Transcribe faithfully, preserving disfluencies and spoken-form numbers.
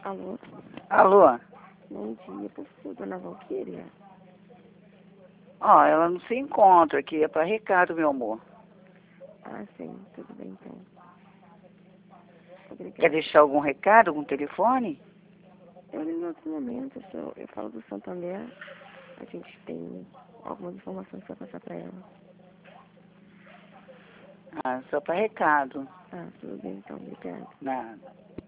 Alô? Alô? Bom dia, por favor, dona Valquíria. Ó, ela não se encontra aqui, é para recado, meu amor. Ah, sim, tudo bem então. Obrigada. Quer deixar algum recado, algum telefone? Eu ligo em outro momento, eu, sou, eu falo do Santander. A gente tem algumas informações para passar para ela. Ah, só para recado. Ah, tudo bem então, obrigada. Nada.